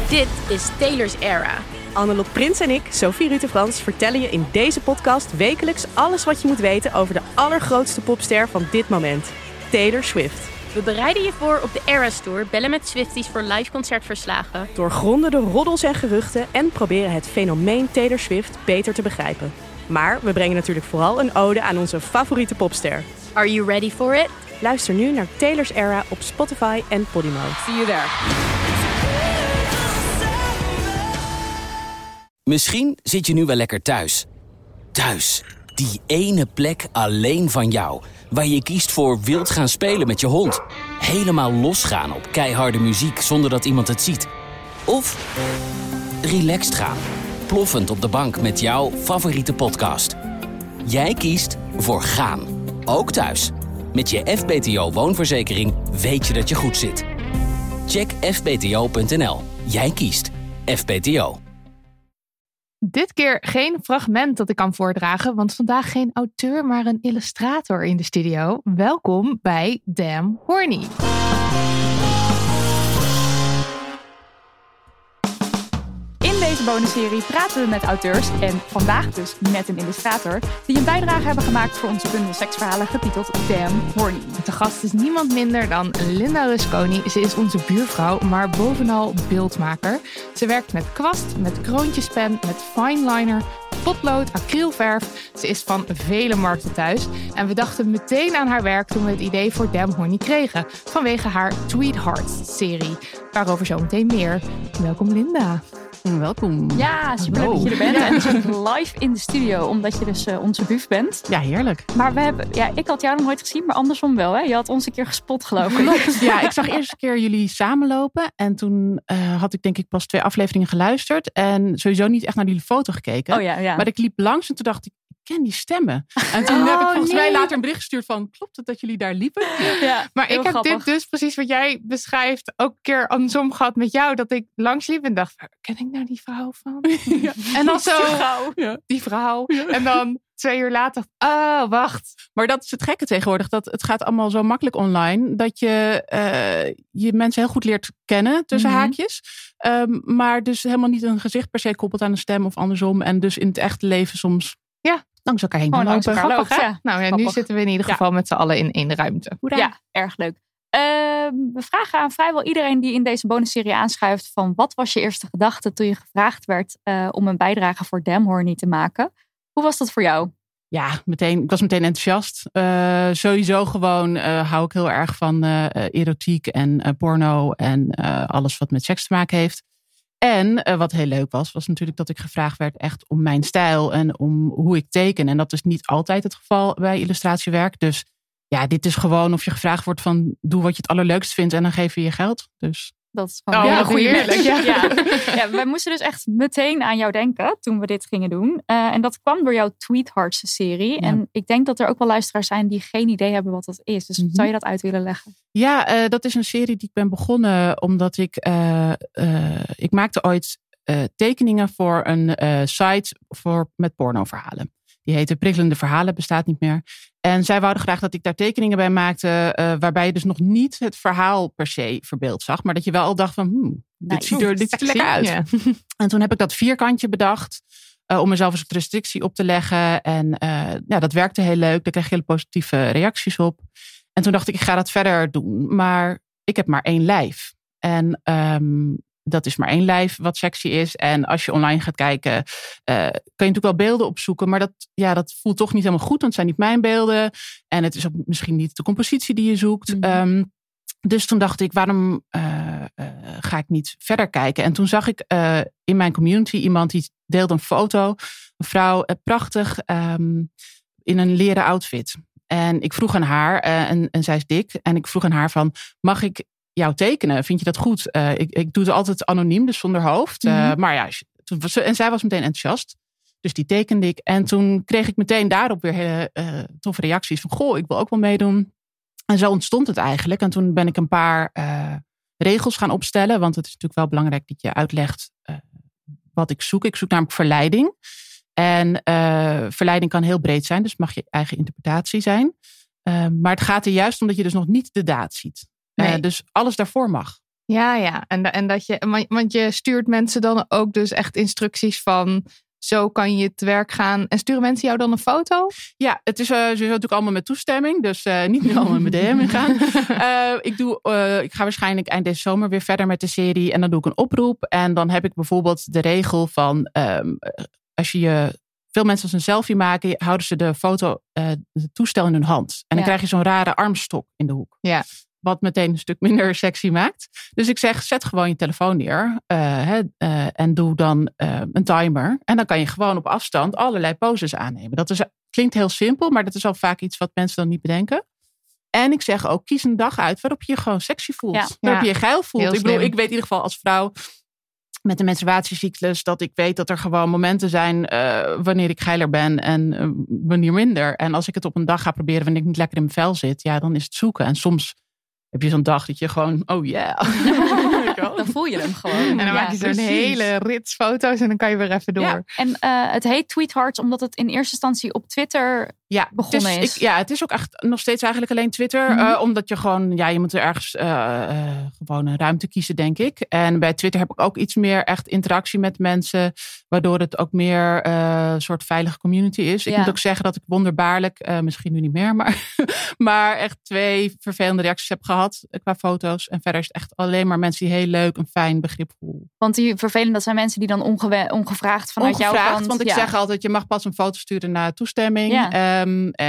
Dit is Taylor's Era. Annelot Prins en ik, Sophie Rutte-Frans, vertellen je in deze podcast wekelijks alles wat je moet weten over de allergrootste popster van dit moment, Taylor Swift. We bereiden je voor op de Eras Tour, bellen met Swifties voor live concertverslagen. Doorgronden de roddels en geruchten en proberen het fenomeen Taylor Swift beter te begrijpen. Maar we brengen natuurlijk vooral een ode aan onze favoriete popster. Are you ready for it? Luister nu naar Taylor's Era op Spotify en Podimo. See you there. Misschien zit je nu wel lekker thuis. Thuis, die ene plek alleen van jou. Waar je kiest voor wild gaan spelen met je hond. Helemaal losgaan op keiharde muziek zonder dat iemand het ziet. Of relaxed gaan, ploffend op de bank met jouw favoriete podcast. Jij kiest voor gaan, ook thuis. Met je FBTO woonverzekering weet je dat je goed zit. Check fbto.nl. Jij kiest FBTO. Dit keer geen fragment dat ik kan voordragen, want vandaag geen auteur, maar een illustrator in de studio. Welkom bij Damn Horny. In deze bonusserie praten we met auteurs en vandaag dus met een illustrator die een bijdrage hebben gemaakt voor onze bundel seksverhalen getiteld Damn Horny. De gast is niemand minder dan Linda Rusconi. Ze is onze buurvrouw, maar bovenal beeldmaker. Ze werkt met kwast, met kroontjespen, met fineliner, potlood, acrylverf. Ze is van vele markten thuis. En we dachten meteen aan haar werk toen we het idee voor Damn Horny kregen. Vanwege haar Tweethearts-serie. Waarover zometeen meer. Welkom Linda. Welkom. Ja, superleuk dat je er bent. En we zijn live in de studio, omdat je dus onze buf bent. Ja, heerlijk. Maar ik had jou nog nooit gezien, maar andersom wel. Hè? Je had ons een keer gespot, geloof ik. Ja, ik zag eerst een keer jullie samenlopen. En toen had ik denk ik pas 2 afleveringen geluisterd. En sowieso niet echt naar jullie foto gekeken. Oh ja. Maar ik liep langs en toen dacht ik ken die stemmen. En toen heb ik volgens mij later een bericht gestuurd van, klopt het dat jullie daar liepen? Ja, maar ik heb dit dus precies wat jij beschrijft ook een keer andersom gehad met jou. Dat ik langs liep en dacht, waar ken ik nou die vrouw van? Ja. En dan zo, die vrouw. Ja. En dan 2 uur later, oh wacht. Maar dat is het gekke tegenwoordig. Dat het gaat allemaal zo makkelijk online. Dat je mensen heel goed leert kennen tussen haakjes. Maar dus helemaal niet een gezicht per se koppelt aan een stem of andersom. En dus in het echte leven soms langs elkaar heen langs lopen. elkaar Grappig, lopen, Nou ja, nu zitten we in ieder geval met z'n allen in één ruimte. Hoera. Ja, erg leuk. We vragen aan vrijwel iedereen die in deze bonusserie aanschuift van wat was je eerste gedachte toen je gevraagd werd om een bijdrage voor Damn Horny te maken? Hoe was dat voor jou? Ja, ik was meteen enthousiast. Sowieso gewoon hou ik heel erg van erotiek en porno en alles wat met seks te maken heeft. En wat heel leuk was natuurlijk dat ik gevraagd werd echt om mijn stijl en om hoe ik teken. En dat is niet altijd het geval bij illustratiewerk. Dus ja, dit is gewoon of je gevraagd wordt van doe wat je het allerleukst vindt en dan geef je je geld. Dus dat is gewoon een goede match. Ja, wij moesten dus echt meteen aan jou denken toen we dit gingen doen. En dat kwam door jouw Tweethearts-serie. Ja. En ik denk dat er ook wel luisteraars zijn die geen idee hebben wat dat is. Dus zou je dat uit willen leggen? Ja, dat is een serie die ik ben begonnen omdat ik maakte ooit tekeningen voor een site met pornoverhalen. Die heette Prikkelende Verhalen, bestaat niet meer. En zij wouden graag dat ik daar tekeningen bij maakte, waarbij je dus nog niet het verhaal per se verbeeld zag. Maar dat je wel al dacht van, dit ziet er lekker uit. Ja. En toen heb ik dat vierkantje bedacht om mezelf een soort restrictie op te leggen. En dat werkte heel leuk. Daar kreeg ik hele positieve reacties op. En toen dacht ik ga dat verder doen. Maar ik heb maar 1 lijf. En dat is maar 1 lijf wat sexy is. En als je online gaat kijken, kan je natuurlijk wel beelden opzoeken. Maar dat voelt toch niet helemaal goed. Want het zijn niet mijn beelden. En het is ook misschien niet de compositie die je zoekt. Dus toen dacht ik, waarom ga ik niet verder kijken? En toen zag ik in mijn community iemand die deelde een foto. Een vrouw, prachtig, in een leren outfit. En ik vroeg aan haar, en zij is dik. En ik vroeg aan haar van, mag ik jou tekenen? Vind je dat goed? Ik doe het altijd anoniem, dus zonder hoofd. Maar ja, en zij was meteen enthousiast. Dus die tekende ik. En toen kreeg ik meteen daarop weer hele toffe reacties. Van, goh, ik wil ook wel meedoen. En zo ontstond het eigenlijk. En toen ben ik een paar regels gaan opstellen. Want het is natuurlijk wel belangrijk dat je uitlegt wat ik zoek. Ik zoek namelijk verleiding. En verleiding kan heel breed zijn. Dus het mag je eigen interpretatie zijn. Maar het gaat er juist om dat je dus nog niet de daad ziet. Nee. Dus alles daarvoor mag. Ja. En dat je, want je stuurt mensen dan ook dus echt instructies van... Zo kan je te werk gaan. En sturen mensen jou dan een foto? Ja, het is sowieso natuurlijk allemaal met toestemming. Dus niet nu allemaal met DM ingaan. Ik ga waarschijnlijk eind deze zomer weer verder met de serie. En dan doe ik een oproep. En dan heb ik bijvoorbeeld de regel van... veel mensen als een selfie maken... houden ze de foto, het toestel in hun hand. En dan krijg je zo'n rare armstok in de hoek. Ja. Wat meteen een stuk minder sexy maakt. Dus ik zeg, zet gewoon je telefoon neer. En doe dan een timer. En dan kan je gewoon op afstand allerlei poses aannemen. Klinkt heel simpel, maar dat is al vaak iets wat mensen dan niet bedenken. En ik zeg ook, kies een dag uit waarop je je gewoon sexy voelt. Ja. Waarop je je geil voelt. Ik weet in ieder geval als vrouw... met de menstruatiecyclus, dat ik weet dat er gewoon momenten zijn... wanneer ik geiler ben en wanneer minder. En als ik het op een dag ga proberen wanneer ik niet lekker in mijn vel zit... ja, dan is het zoeken. En soms... heb je zo'n dag dat je gewoon, oh yeah. Dan voel je hem gewoon. En dan maak je zo'n hele rits foto's en dan kan je weer even door. Ja. En het heet Tweethearts omdat het in eerste instantie op Twitter begonnen is. Het is ook echt nog steeds eigenlijk alleen Twitter. Mm-hmm. Omdat je gewoon, je moet er ergens gewoon een ruimte kiezen, denk ik. En bij Twitter heb ik ook iets meer echt interactie met mensen. Waardoor het ook meer een soort veilige community is. Ik moet ook zeggen dat ik wonderbaarlijk, misschien nu niet meer, maar echt 2 vervelende reacties heb gehad qua foto's. En verder is het echt alleen maar mensen die heel leuk en fijn, begripvol. Want die vervelend, dat zijn mensen die dan ongevraagd vanuit jouw kant... Want ik zeg altijd, je mag pas een foto sturen na toestemming. Ja.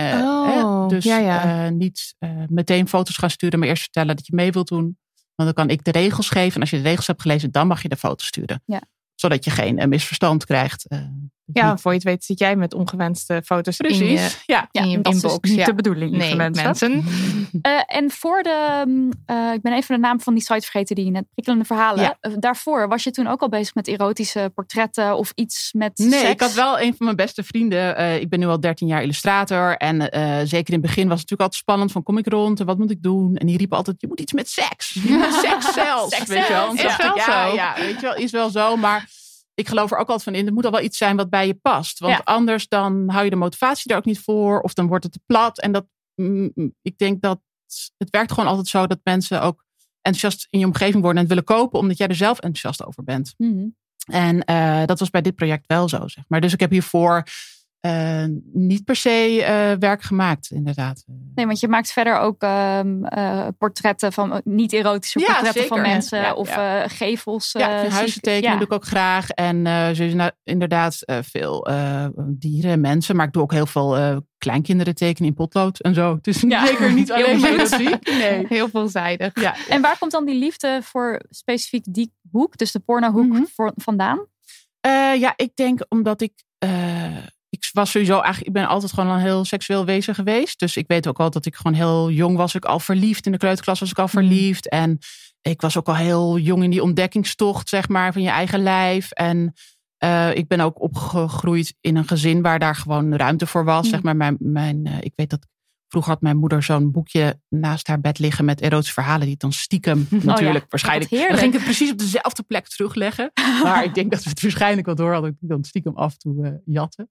Niet meteen foto's gaan sturen, maar eerst vertellen dat je mee wilt doen. Want dan kan ik de regels geven. En als je de regels hebt gelezen, dan mag je de foto sturen. Ja. Zodat je geen misverstand krijgt. Voor je het weet zit jij met ongewenste foto's in je inbox. Dat is niet de bedoeling. Nee, mensen. En voor ik ben even de naam van die site vergeten die je net prikkelende verhalen. Ja. Daarvoor was je toen ook al bezig met erotische portretten of iets met seks? Ik had wel een van mijn beste vrienden. Ik ben nu al 13 jaar illustrator. En zeker in het begin was het natuurlijk altijd spannend. Van kom ik rond en wat moet ik doen? En die riep altijd, je moet iets met seks. Seks zelfs. Seks weet je wel. Is wel zo. Ja, weet je wel, is wel zo. Maar ik geloof er ook altijd van in. Er moet al wel iets zijn wat bij je past. Want anders dan hou je de motivatie er ook niet voor. Of dan wordt het te plat. En ik denk dat het werkt gewoon altijd zo dat mensen ook enthousiast in je omgeving worden en het willen kopen. Omdat jij er zelf enthousiast over bent. Mm-hmm. En dat was bij dit project wel zo, zeg maar. Dus ik heb hiervoor niet per se werk gemaakt, inderdaad. Nee, want je maakt verder ook portretten van niet-erotische portretten zeker, van mensen of gevels. Huizen tekenen doe ik ook graag. En inderdaad veel dieren en mensen. Maar ik doe ook heel veel kleinkinderen tekenen in potlood en zo. Het is zeker niet alleen maar erotiek. Nee. Heel veelzijdig. Ja. En waar komt dan die liefde voor specifiek die hoek, dus de pornohoek, vandaan? Ik denk omdat ik was sowieso ik ben altijd gewoon een heel seksueel wezen geweest. Dus ik weet ook al dat ik gewoon heel jong was. Ik al verliefd. In de kleuterklas was ik al verliefd. En ik was ook al heel jong in die ontdekkingstocht, zeg maar, van je eigen lijf. En ik ben ook opgegroeid in een gezin waar daar gewoon ruimte voor was. Zeg maar, ik weet dat vroeger had mijn moeder zo'n boekje naast haar bed liggen met erotische verhalen die het dan stiekem waarschijnlijk. Dan ging ik het precies op dezelfde plek terugleggen. Maar ik denk dat we het waarschijnlijk wel door hadden. Ik dan stiekem af en toe jatten.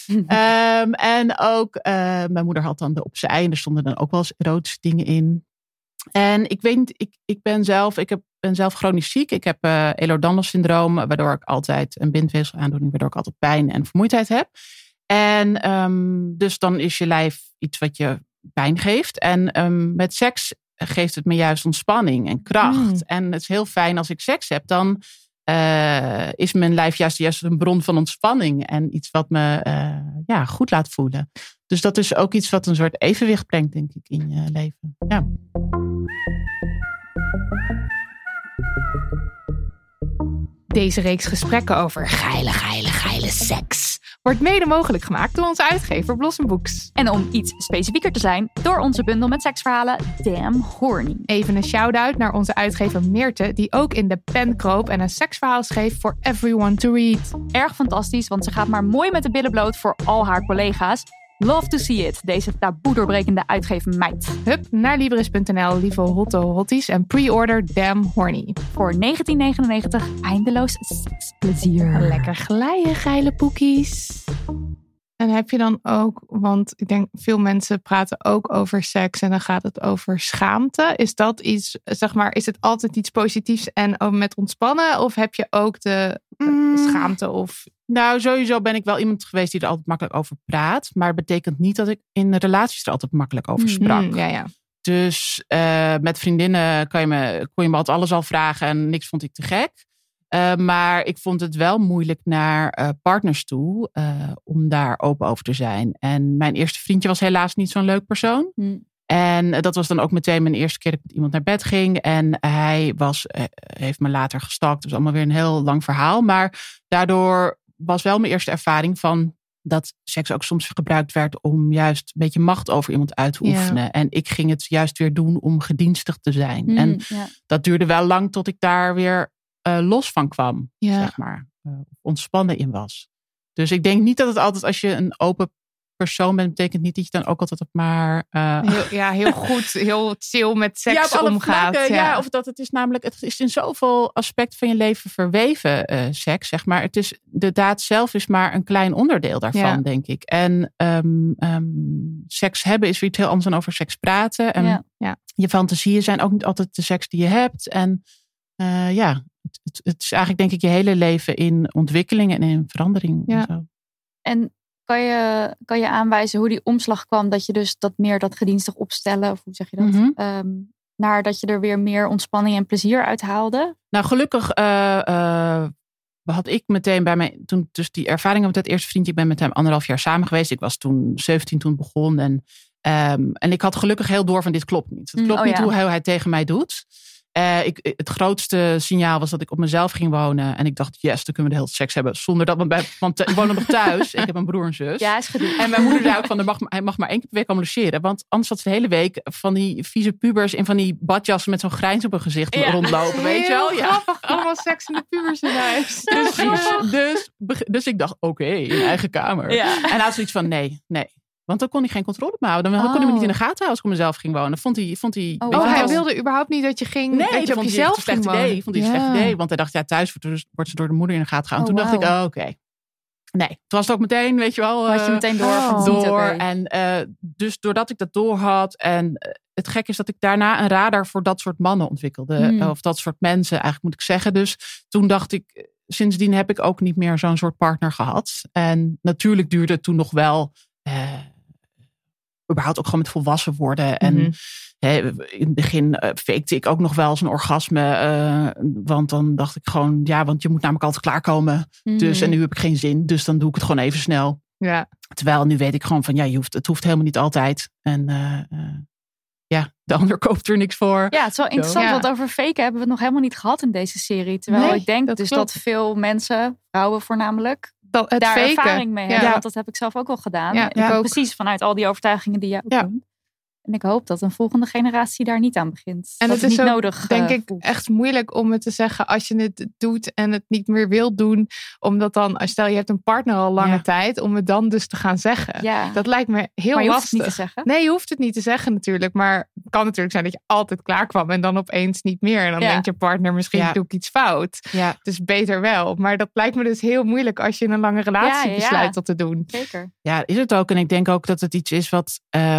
En ook mijn moeder had dan de opzij en er stonden dan ook wel eens erotische dingen in. En ik weet niet, ik ben zelf chronisch ziek. Ik heb Ehlers-Danlos syndroom, waardoor ik altijd een bindweefselaandoening, waardoor ik altijd pijn en vermoeidheid heb. En dus dan is je lijf iets wat je pijn geeft. En met seks geeft het me juist ontspanning en kracht. En het is heel fijn als ik seks heb, dan is mijn lijf juist een bron van ontspanning. En iets wat me goed laat voelen. Dus dat is ook iets wat een soort evenwicht brengt, denk ik, in je leven. Ja. Deze reeks gesprekken over geile seks wordt mede mogelijk gemaakt door onze uitgever Blossom Books. En om iets specifieker te zijn, door onze bundel met seksverhalen Damn Horny. Even een shout-out naar onze uitgever Meerte, die ook in de pen kroop en een seksverhaal schreef voor everyone to read. Erg fantastisch, want ze gaat maar mooi met de billen bloot voor al haar collega's. Love to see it, deze taboe doorbrekende uitgevermeid. Hup naar Libris.nl, lieve hotties en pre-order Damn Horny. Voor $19,99 eindeloos seksplezier. Lekker glijden, geile poekies. En heb je dan ook, want ik denk veel mensen praten ook over seks en dan gaat het over schaamte. Is dat iets, zeg maar, is het altijd iets positiefs en ook met ontspannen? Of heb je ook de schaamte of... Nou, sowieso ben ik wel iemand geweest die er altijd makkelijk over praat. Maar het betekent niet dat ik in relaties er altijd makkelijk over sprak. Ja. Dus met vriendinnen kon je me altijd alles al vragen en niks vond ik te gek. Maar ik vond het wel moeilijk naar partners toe om daar open over te zijn. En mijn eerste vriendje was helaas niet zo'n leuk persoon. En dat was dan ook meteen mijn eerste keer dat ik met iemand naar bed ging. En hij heeft me later gestalkt. Dus allemaal weer een heel lang verhaal. Maar daardoor was wel mijn eerste ervaring van dat seks ook soms gebruikt werd om juist een beetje macht over iemand uit te oefenen. En ik ging het juist weer doen om gedienstig te zijn. En dat duurde wel lang tot ik daar weer los van kwam, zeg maar. Ontspannen in was. Dus ik denk niet dat het altijd, als je een open persoon bent, betekent niet dat je dan ook altijd maar... heel goed, heel chill met seks omgaat. Vlakken, of dat het is namelijk, het is in zoveel aspecten van je leven verweven, seks, zeg maar. Het is, de daad zelf is maar een klein onderdeel daarvan, denk ik. En seks hebben is weer iets heel anders dan over seks praten. En je fantasieën zijn ook niet altijd de seks die je hebt. En het is eigenlijk, denk ik, je hele leven in ontwikkeling en in verandering. Ja. En zo. En kan je aanwijzen hoe die omslag kwam dat je dus dat gedienstig opstellen, of hoe zeg je dat, naar dat je er weer meer ontspanning en plezier uit haalde? Nou, gelukkig had ik meteen bij mij, toen dus die ervaring met het eerste vriendje, ik ben met hem 1,5 jaar samen geweest. Ik was toen 17 toen het begon en ik had gelukkig heel door van dit klopt niet. Het klopt niet hoe hij tegen mij doet. Het grootste signaal was dat ik op mezelf ging wonen. En ik dacht, yes, dan kunnen we de hele seks hebben. Zonder dat want ik woon nog thuis. Ik heb een broer en zus. Ja, is gedoe. En mijn moeder zei ook van, hij mag maar 1 keer per week komen logeren. Want anders had ze de hele week van die vieze pubers in van die badjassen met zo'n grijns op hun gezicht rondlopen. Weet je wel? Ja, grappig. Allemaal seks in de pubers in huis. Dus ik dacht, oké, in eigen kamer. Ja. En hij had zoiets van, nee. Want dan kon hij geen controle op me houden. Dan kon hij me niet in de gaten houden als ik op mezelf ging wonen. Hij wilde überhaupt niet dat je ging. Nee, dat je op jezelf ging wonen. Nee, vond hij een slecht idee. Want hij dacht, thuis wordt ze door de moeder in de gaten gehouden. Toen dacht ik, oké. Nee, toen was het ook meteen, weet je wel. Had je meteen door. En dus doordat ik dat door had. En het gek is dat ik daarna een radar voor dat soort mannen ontwikkelde. Of dat soort mensen, eigenlijk moet ik zeggen. Dus toen dacht ik, sindsdien heb ik ook niet meer zo'n soort partner gehad. En natuurlijk duurde het toen nog wel... überhaupt ook gewoon met volwassen worden. En in het begin fakte ik ook nog wel eens een orgasme. Want dan dacht ik gewoon, want je moet namelijk altijd klaarkomen. Dus, en nu heb ik geen zin. Dus dan doe ik het gewoon even snel. Ja. Terwijl nu weet ik gewoon van, het hoeft helemaal niet altijd. En de ander koopt er niks voor. Ja, het is wel interessant, want over faken hebben we het nog helemaal niet gehad in deze serie. Terwijl ik denk dat veel mensen, vrouwen voornamelijk, daar faken. Ervaring mee hebben. Want dat heb ik zelf ook al gedaan. Ja, ik ook. Precies vanuit al die overtuigingen die jij ook doen. En ik hoop dat een volgende generatie daar niet aan begint. En dat het is niet ook, nodig denk ik, echt moeilijk om het te zeggen als je het doet en het niet meer wilt doen. Omdat dan, stel je hebt een partner al lange tijd, om het dan dus te gaan zeggen. Ja. Dat lijkt me heel maar je lastig. Hoeft het niet te zeggen. Nee, je hoeft het niet te zeggen natuurlijk. Maar het kan natuurlijk zijn dat je altijd klaar kwam en dan opeens niet meer. En dan denkt je partner, misschien doe ik iets fout. Ja. Dus beter wel. Maar dat lijkt me dus heel moeilijk als je in een lange relatie besluit dat te doen. Zeker. Ja, is het ook. En ik denk ook dat het iets is wat...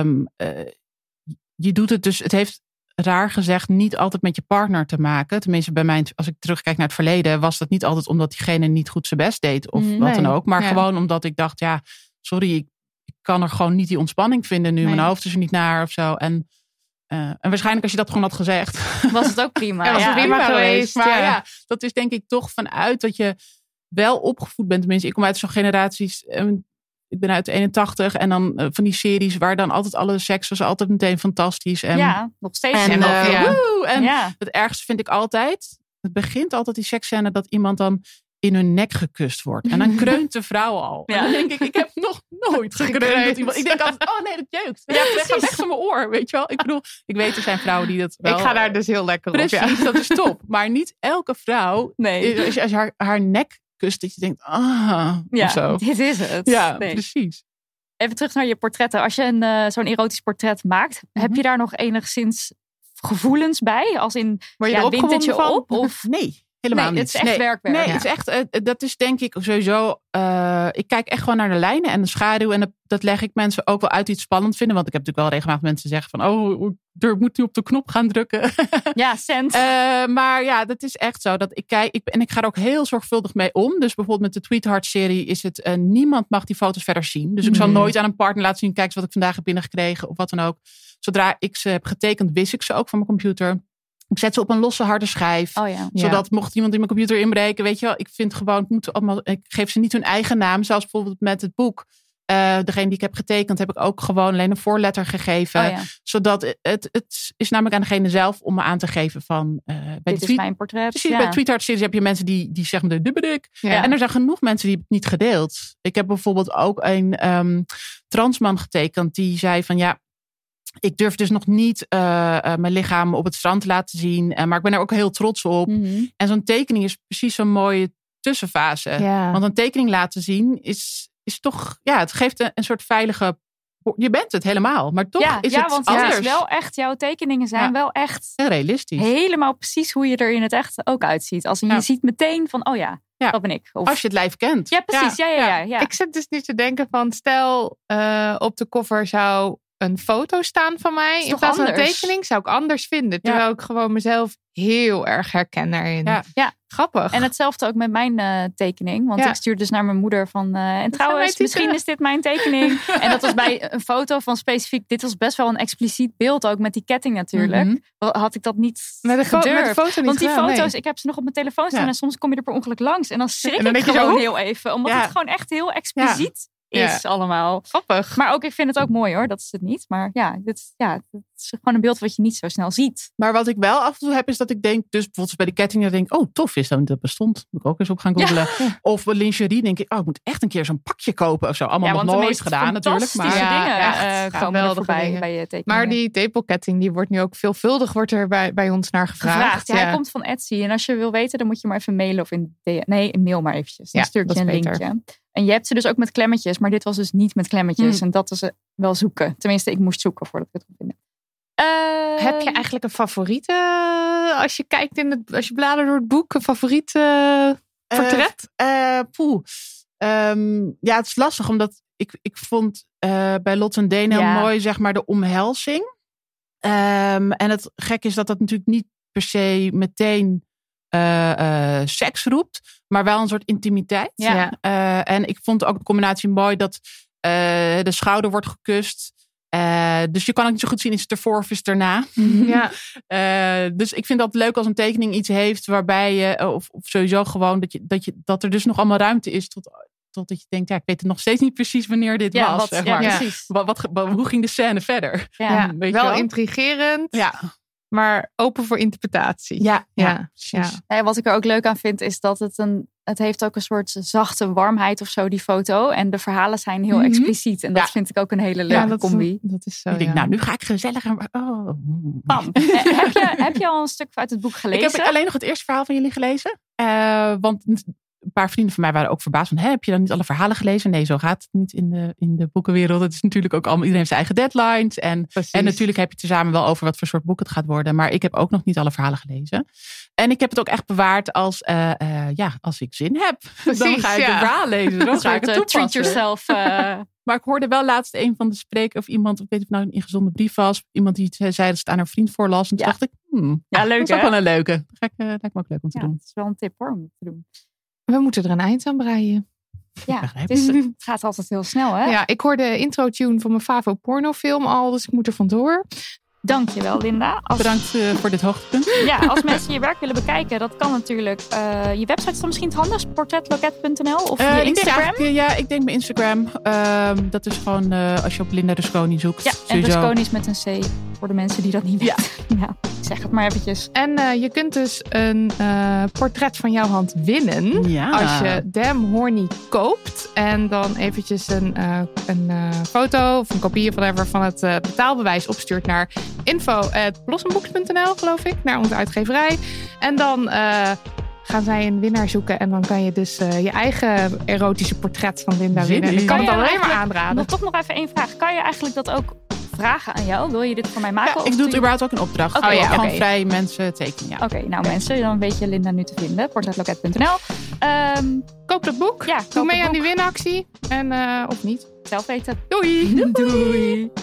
je doet het dus, het heeft raar gezegd niet altijd met je partner te maken. Tenminste bij mij, als ik terugkijk naar het verleden, was dat niet altijd omdat diegene niet goed zijn best deed of wat dan ook. Maar gewoon omdat ik dacht, sorry, ik kan er gewoon niet die ontspanning vinden nu. Mijn hoofd is er niet naar of zo. En waarschijnlijk als je dat gewoon had gezegd, was het ook prima. Was het prima geweest. Maar dat is denk ik toch vanuit dat je wel opgevoed bent. Tenminste, ik kom uit zo'n generaties... Ik ben uit 81 en dan van die series waar dan altijd alle seks was altijd meteen fantastisch. En, nog steeds. En het ergste vind ik altijd, het begint altijd die seksscène dat iemand dan in hun nek gekust wordt. En dan kreunt de vrouw al. Ja. En dan denk ik heb nog nooit gekreund. Ik denk altijd, dat jeukt. Ja, dat gaat weg van mijn oor, weet je wel. Ik bedoel, ik weet er zijn vrouwen die dat wel... Ik ga daar dus heel lekker op. Precies, dat is top. Maar niet elke vrouw, als je haar nek kust, dat je denkt, of zo. Dit is het. Ja, precies. Even terug naar je portretten. Als je zo'n erotisch portret maakt, heb je daar nog enigszins gevoelens bij? Als in, wint het je van? op? Of? Nee. Helemaal Nee, niet. het is echt werkwerk. Nee, Ja. het is echt, dat is denk ik sowieso. Ik kijk echt gewoon naar de lijnen en de schaduw. En dat leg ik mensen ook wel uit die het spannend vinden. Want ik heb natuurlijk wel regelmatig mensen zeggen van, ik moet nu op de knop gaan drukken. Ja, cent. Maar ja, dat is echt zo. Dat ik kijk, ik ga er ook heel zorgvuldig mee om. Dus bijvoorbeeld met de Tweetheart-serie is het, niemand mag die foto's verder zien. Dus ik zal nooit aan een partner laten zien, kijk eens wat ik vandaag heb binnengekregen of wat dan ook. Zodra ik ze heb getekend, wist ik ze ook van mijn computer. Ik zet ze op een losse harde schijf. Oh ja. Zodat mocht iemand in mijn computer inbreken, weet je wel, ik vind gewoon, het moet allemaal, ik geef ze niet hun eigen naam. Zoals bijvoorbeeld met het boek. Degene die ik heb getekend, heb ik ook gewoon alleen een voorletter gegeven. Oh ja. Zodat het is namelijk aan degene zelf om me aan te geven van... Dit is mijn portret. Precies, bij Tweetheart-series heb je mensen die zeggen, dit ben ik. Ja. En er zijn genoeg mensen die het niet gedeeld. Ik heb bijvoorbeeld ook een transman getekend die zei van ja, ik durf dus nog niet mijn lichaam op het strand te laten zien. Maar ik ben er ook heel trots op. Mhm. En zo'n tekening is precies zo'n mooie tussenfase. Ja. Want een tekening laten zien is toch... Ja, het geeft een soort veilige... Je bent het helemaal, maar toch is het want anders. het is wel echt, jouw tekeningen zijn wel echt heel realistisch. helemaal precies hoe je er in het echt ook uitziet. Als je ziet meteen van, dat ben ik. Of, als je het lijf kent. Ja, precies. Ja. Ik zit dus nu te denken van, stel op de cover zou een foto staan van mij. In plaats van een tekening zou ik anders vinden. Terwijl ik gewoon mezelf heel erg herken daarin. Ja. Grappig. En hetzelfde ook met mijn tekening. Want ik stuurde dus naar mijn moeder van... en trouwens, misschien is dit mijn tekening. En dat was bij een foto van specifiek... Dit was best wel een expliciet beeld ook met die ketting natuurlijk. Mm-hmm. Had ik dat niet met de foto niet want die gedaan, foto's, ik heb ze nog op mijn telefoon staan. En soms kom je er per ongeluk langs. En dan schrik en dan ik denk je gewoon zo, heel even. Omdat het gewoon echt heel expliciet is allemaal. Grappig. Maar ook, ik vind het ook mooi hoor. Dat is het niet. Maar het is gewoon een beeld wat je niet zo snel ziet. Maar wat ik wel af en toe heb, is dat ik denk, dus bijvoorbeeld bij de ketting, denk ik, tof is dat bestond. Moet ik ook eens op gaan googlen. Ja. Of bij lingerie denk ik, ik moet echt een keer zo'n pakje kopen of zo. Allemaal nog nooit gedaan natuurlijk. Maar dingen komen er voorbij bij je tekeningen. Maar die tepelketting, die wordt nu ook veelvuldig wordt er bij ons naar gevraagd. Ja, hij komt van Etsy. En als je wil weten, dan moet je maar even mailen of mail maar eventjes. Dan stuur ik je een linkje. En je hebt ze dus ook met klemmetjes, maar dit was dus niet met klemmetjes. En dat is wel zoeken. Tenminste, ik moest zoeken voordat ik het kon vinden. Heb je eigenlijk een favoriete, als je kijkt als je bladert door het boek, een favoriete portret? Ja, het is lastig, omdat ik vond bij Lot en Deen heel mooi, zeg maar, de omhelzing. En het gek is dat natuurlijk niet per se meteen seks roept, maar wel een soort intimiteit. Ja. En ik vond ook de combinatie mooi dat de schouder wordt gekust. Dus je kan ook niet zo goed zien, is het ervoor of is het erna? Ja. Dus ik vind dat leuk als een tekening iets heeft waarbij je, of sowieso gewoon dat er dus nog allemaal ruimte is totdat je denkt, ik weet het nog steeds niet precies wanneer dit was. Zeg maar. Precies. Hoe ging de scène verder? Weet wel intrigerend. Ja. Maar open voor interpretatie. Ja. Ja, wat ik er ook leuk aan vind, is dat het heeft ook een soort zachte warmheid of zo, die foto. En de verhalen zijn heel expliciet. En dat vind ik ook een hele leuke combi. Dat is zo, ik denk, nu ga ik gezellig. Bam. Heb je al een stuk uit het boek gelezen? Ik heb alleen nog het eerste verhaal van jullie gelezen. Want een paar vrienden van mij waren ook verbaasd van, heb je dan niet alle verhalen gelezen? Nee, zo gaat het niet in de boekenwereld. Het is natuurlijk ook allemaal, iedereen heeft zijn eigen deadlines. En natuurlijk heb je het samen wel over wat voor soort boek het gaat worden. Maar ik heb ook nog niet alle verhalen gelezen. En ik heb het ook echt bewaard als ik zin heb. Precies, dan ga ik de verhaal lezen. Dan ga ik het toepassen. Treat yourself. Maar ik hoorde wel laatst een van de sprekers, of iemand, ik weet niet of het nou een ingezonde brief was. Iemand die zei dat het aan haar vriend voorlas. En toen dacht ik, leuk, dat is ook wel een leuke. Lijkt me ook leuk om te doen. Dat is wel een tip hoor, om te doen. We moeten er een eind aan breien. Ja, het gaat altijd heel snel, hè? Ja, ik hoorde de intro-tune van mijn Favo pornofilm al, dus ik moet er vandoor. Dankjewel, Linda. Bedankt voor dit hoogtepunt. Ja, als mensen je werk willen bekijken, dat kan natuurlijk. Je website is dan misschien het handigst, portretloket.nl of je Instagram? Ik denk mijn Instagram. Dat is gewoon als je op Linda Rusconi zoekt. Ja, en Rusconi is met een C, voor de mensen die dat niet weten. Ja, zeg het maar eventjes. En je kunt dus een portret van jouw hand winnen. Als je Damn Horny koopt. En dan eventjes een foto of een kopie of whatever van het betaalbewijs opstuurt naar info@blossomboeks.nl, geloof ik, naar onze uitgeverij. En dan gaan zij een winnaar zoeken. En dan kan je dus je eigen erotische portret van Linda winnen. Ik kan het alleen maar aanraden. Toch nog even één vraag. Kan je eigenlijk dat ook vragen aan jou. Wil je dit voor mij maken? Ja, ik doe het überhaupt ook een opdracht. Gewoon vrij mensen tekenen. Ja. Oké, mensen, dan weet je Linda nu te vinden. portretloket.nl. Koop dat boek. Ja, doe mee aan die winactie. En of niet. Zelf weten. Doei. Doei.